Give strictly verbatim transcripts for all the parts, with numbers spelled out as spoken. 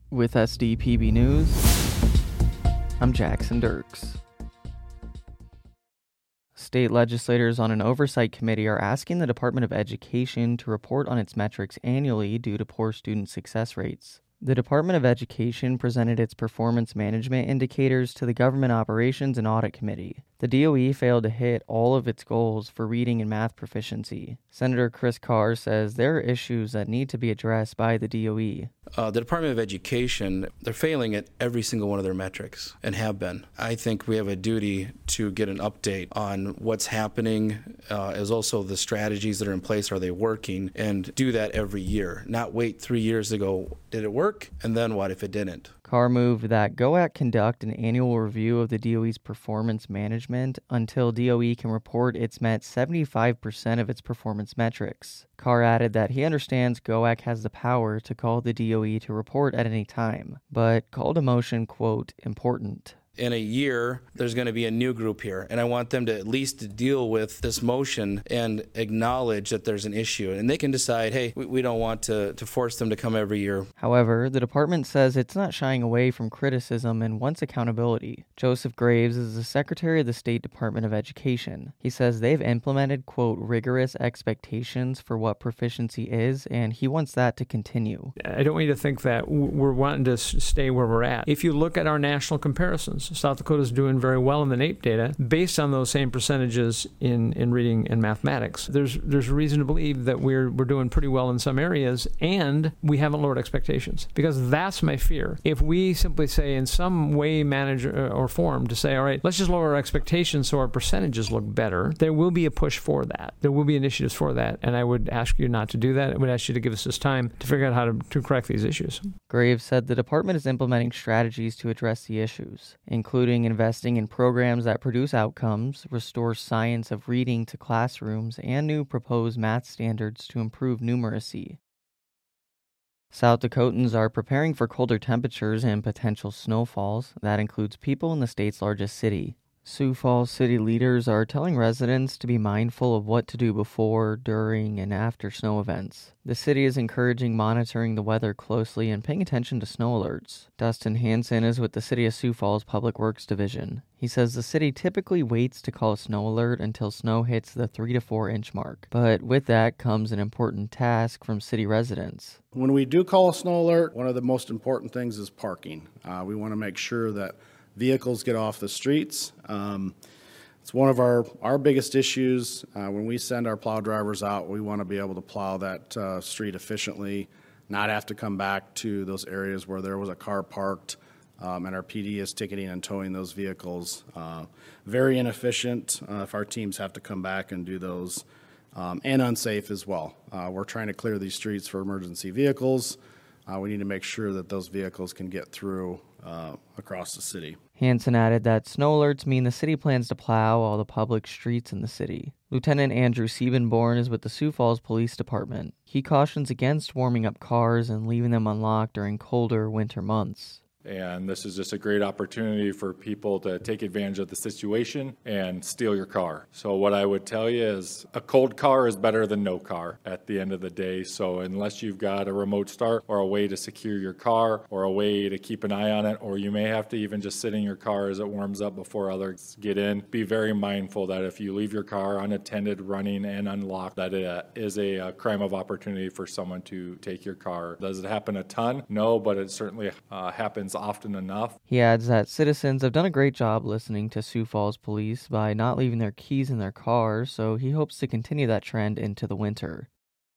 With S D P B News, I'm Jackson Dirks. State legislators on an oversight committee are asking the Department of Education to report on its metrics annually due to poor student success rates. The Department of Education presented its performance management indicators to the Government Operations and Audit Committee. The D O E failed to hit all of its goals for reading and math proficiency. Senator Chris Carr says there are issues that need to be addressed by the D O E. Uh, the Department of Education, they're failing at every single one of their metrics and have been. I think we have a duty to get an update on what's happening, uh, as also the strategies that are in place, are they working, and do that every year. Not wait three years to go, did it work? And then what if it didn't? Carr moved that G O A C conduct an annual review of the D O E's performance management until D O E can report it's met seventy-five percent of its performance metrics. Carr added that he understands G O A C has the power to call the D O E to report at any time, but called a motion, quote, important. In a year, there's going to be a new group here, and I want them to at least deal with this motion and acknowledge that there's an issue. And they can decide, hey, we, we don't want to, to force them to come every year. However, the department says it's not shying away from criticism and wants accountability. Joseph Graves is the Secretary of the State Department of Education. He says they've implemented, quote, rigorous expectations for what proficiency is, and he wants that to continue. I don't want you to think that we're wanting to stay where we're at. If you look at our national comparisons, South Dakota's doing very well in the NAEP data based on those same percentages in, in reading and mathematics. There's there's reason to believe that we're we're doing pretty well in some areas, and we haven't lowered expectations. Because that's my fear. If we simply say in some way, manage or form to say, all right, let's just lower our expectations so our percentages look better, there will be a push for that. There will be initiatives for that, and I would ask you not to do that. I would ask you to give us this time to figure out how to, to correct these issues. Graves said the department is implementing strategies to address the issues, including investing in programs that produce outcomes, restore science of reading to classrooms, and new proposed math standards to improve numeracy. South Dakotans are preparing for colder temperatures and potential snowfalls. That includes people in the state's largest city. Sioux Falls city leaders are telling residents to be mindful of what to do before, during, and after snow events. The city is encouraging monitoring the weather closely and paying attention to snow alerts. Dustin Hansen is with the City of Sioux Falls Public Works Division. He says the city typically waits to call a snow alert until snow hits the three to four inch mark. But with that comes an important task from city residents. When we do call a snow alert, one of the most important things is parking. Uh, we want to make sure that vehicles get off the streets. Um, it's one of our, our biggest issues. Uh, when we send our plow drivers out, we want to be able to plow that uh, street efficiently, not have to come back to those areas where there was a car parked, um, and our P D is ticketing and towing those vehicles. Uh, very inefficient uh, if our teams have to come back and do those, um, and unsafe as well. Uh, we're trying to clear these streets for emergency vehicles. Uh, we need to make sure that those vehicles can get through uh, across the city. Hansen added that snow alerts mean the city plans to plow all the public streets in the city. Lieutenant Andrew Siebenborn is with the Sioux Falls Police Department. He cautions against warming up cars and leaving them unlocked during colder winter months. And this is just a great opportunity for people to take advantage of the situation and steal your car. So what I would tell you is a cold car is better than no car at the end of the day. So unless you've got a remote start or a way to secure your car or a way to keep an eye on it, or you may have to even just sit in your car as it warms up before others get in, be very mindful that if you leave your car unattended, running, and unlocked, that it is a crime of opportunity for someone to take your car. Does it happen a ton? No, but it certainly uh, happens often enough. He adds that citizens have done a great job listening to Sioux Falls police by not leaving their keys in their cars, so he hopes to continue that trend into the winter.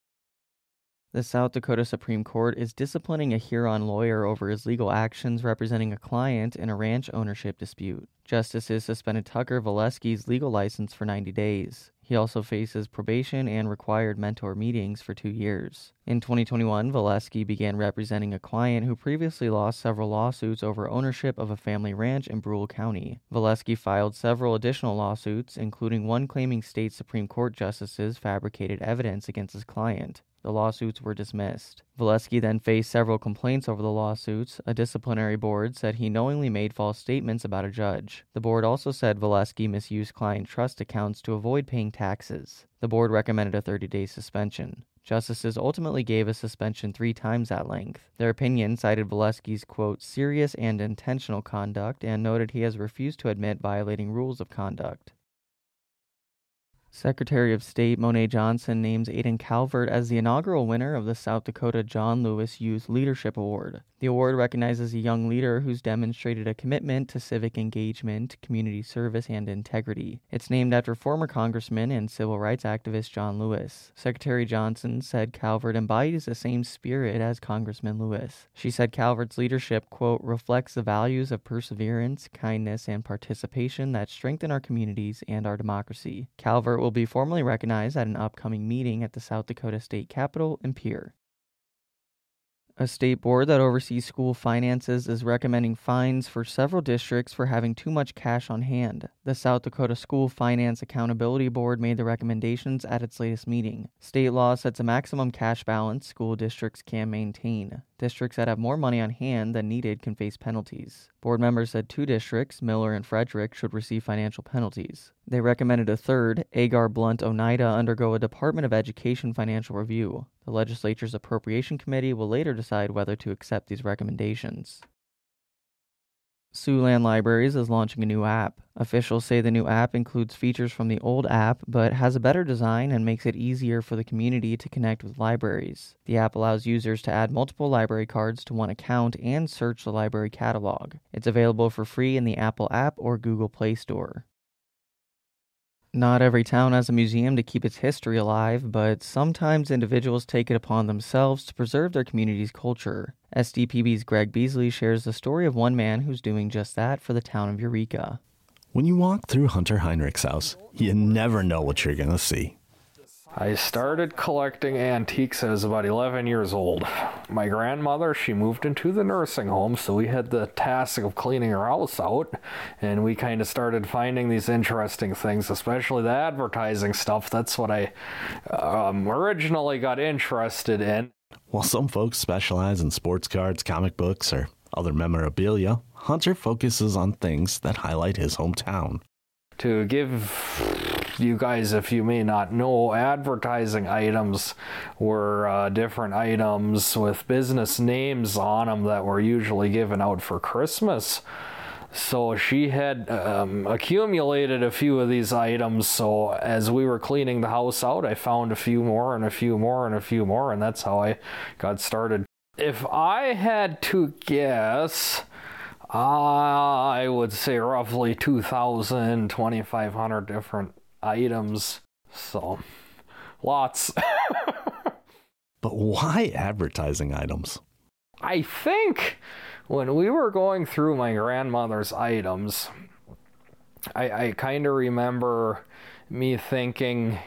The South Dakota Supreme Court is disciplining a Huron lawyer over his legal actions representing a client in a ranch ownership dispute. Justices suspended Tucker Valesky's legal license for ninety days. He also faces probation and required mentor meetings for two years. In twenty twenty-one, Valesky began representing a client who previously lost several lawsuits over ownership of a family ranch in Brule County. Valesky filed several additional lawsuits, including one claiming state Supreme Court justices fabricated evidence against his client. The lawsuits were dismissed. Valesky then faced several complaints over the lawsuits. A disciplinary board said he knowingly made false statements about a judge. The board also said Valesky misused client trust accounts to avoid paying taxes. The board recommended a thirty-day suspension. Justices ultimately gave a suspension three times that length. Their opinion cited Valesky's, quote, serious and intentional conduct and noted he has refused to admit violating rules of conduct. Secretary of State Monet Johnson names Aiden Calvert as the inaugural winner of the South Dakota John Lewis Youth Leadership Award. The award recognizes a young leader who's demonstrated a commitment to civic engagement, community service, and integrity. It's named after former Congressman and civil rights activist John Lewis. Secretary Johnson said Calvert embodies the same spirit as Congressman Lewis. She said Calvert's leadership, quote, reflects the values of perseverance, kindness, and participation that strengthen our communities and our democracy. Calvert will be formally recognized at an upcoming meeting at the South Dakota State Capitol in Pierre. A state board that oversees school finances is recommending fines for several districts for having too much cash on hand. The South Dakota School Finance Accountability Board made the recommendations at its latest meeting. State law sets a maximum cash balance school districts can maintain. Districts that have more money on hand than needed can face penalties. Board members said two districts, Miller and Frederick, should receive financial penalties. They recommended a third, Agar Blunt Oneida, undergo a Department of Education financial review. The legislature's Appropriation Committee will later decide whether to accept these recommendations. Siouxland Libraries is launching a new app. Officials say the new app includes features from the old app, but has a better design and makes it easier for the community to connect with libraries. The app allows users to add multiple library cards to one account and search the library catalog. It's available for free in the Apple app or Google Play Store. Not every town has a museum to keep its history alive, but sometimes individuals take it upon themselves to preserve their community's culture. S D P B's Greg Beasley shares the story of one man who's doing just that for the town of Eureka. When you walk through Hunter Heinrich's house, you never know what you're going to see. I started collecting antiques I was about eleven years old. My grandmother, she moved into the nursing home, so we had the task of cleaning her house out, and we kind of started finding these interesting things, especially the advertising stuff. That's what I um, originally got interested in. While some folks specialize in sports cards, comic books, or other memorabilia, Hunter focuses on things that highlight his hometown. To give you guys, if you may not know, advertising items were uh, different items with business names on them that were usually given out for Christmas. So she had um, accumulated a few of these items, so as we were cleaning the house out, I found a few more and a few more and a few more, and that's how I got started. If I had to guess, I would say roughly two thousand, twenty-five hundred different items. So, lots. But why advertising items? I think when we were going through my grandmother's items, I, I kind of remember me thinking,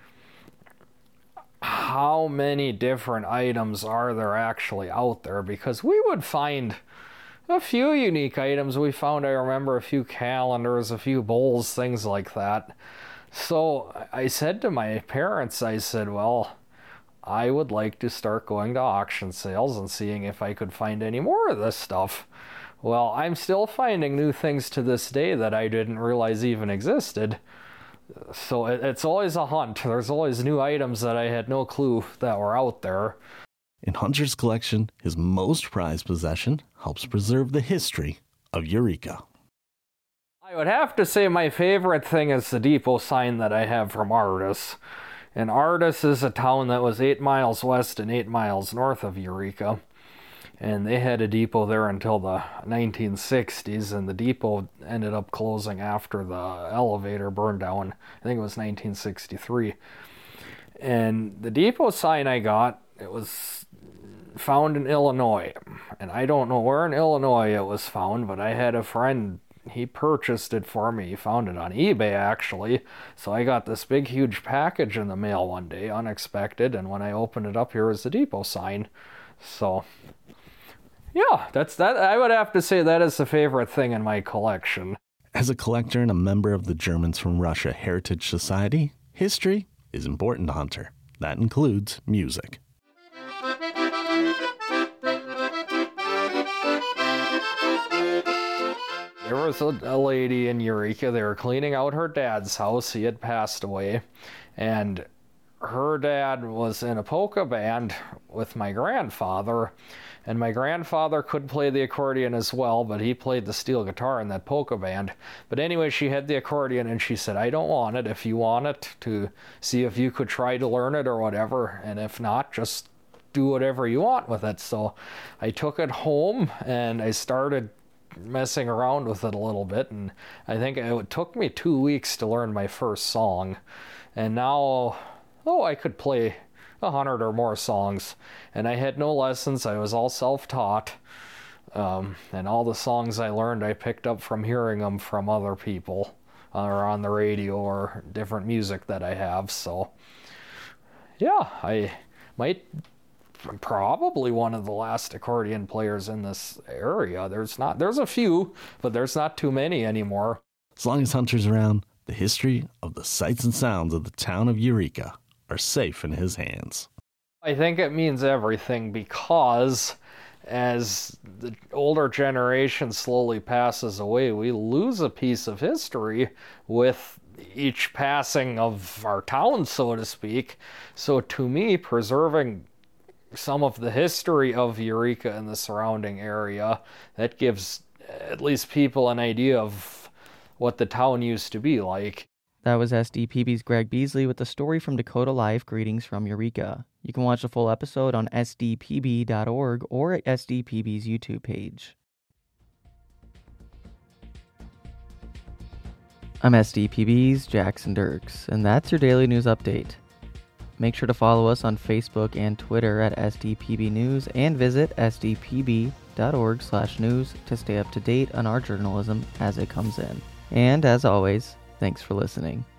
how many different items are there actually out there? Because we would find a few unique items. We found, I remember, a few calendars, a few bowls, things like that. So I said to my parents, I said, well, I would like to start going to auction sales and seeing if I could find any more of this stuff. Well, I'm still finding new things to this day that I didn't realize even existed. So it's always a hunt. There's always new items that I had no clue that were out there. In Hunter's collection, his most prized possession helps preserve the history of Eureka. I would have to say my favorite thing is the depot sign that I have from Ardis. And Ardis is a town that was eight miles west and eight miles north of Eureka. And they had a depot there until the nineteen sixties, and the depot ended up closing after the elevator burned down. I think it was nineteen sixty-three. And the depot sign I got, it was found in Illinois. And I don't know where in Illinois it was found, but I had a friend, he purchased it for me. He found it on eBay, actually. So I got this big, huge package in the mail one day, unexpected, and when I opened it up, here was the depot sign. So, yeah, that's that. I would have to say that is the favorite thing in my collection. As a collector and a member of the Germans from Russia Heritage Society, history is important to Hunter. That includes music. was a, a lady in Eureka. They were cleaning out her dad's house. He had passed away. And her dad was in a polka band with my grandfather. And my grandfather could play the accordion as well, but he played the steel guitar in that polka band. But anyway, she had the accordion, and she said, I don't want it. If you want it, to see if you could try to learn it or whatever. And if not, just do whatever you want with it. So I took it home, and I started messing around with it a little bit. And I think it took me two weeks to learn my first song. And now, oh, I could play a hundred or more songs, and I had no lessons. I was all self-taught, um, and all the songs I learned I picked up from hearing them from other people or on the radio or different music that I have. So yeah, I might probably one of the last accordion players in this area. There's not there's a few, but there's not too many anymore. As long as Hunter's around, the history of the sights and sounds of the town of Eureka are safe in his hands. I think it means everything, because as the older generation slowly passes away, we lose a piece of history with each passing of our town, so to speak. So to me, preserving some of the history of Eureka and the surrounding area, that gives at least people an idea of what the town used to be like. That was S D P B's Greg Beasley with the story from Dakota Life, Greetings from Eureka. You can watch the full episode on S D P B dot org or at S D P B's YouTube page. I'm S D P B's Jackson Dirks, and that's your daily news update. Make sure to follow us on Facebook and Twitter at S D P B News, and visit S D P B dot org slash news to stay up to date on our journalism as it comes in. And as always, thanks for listening.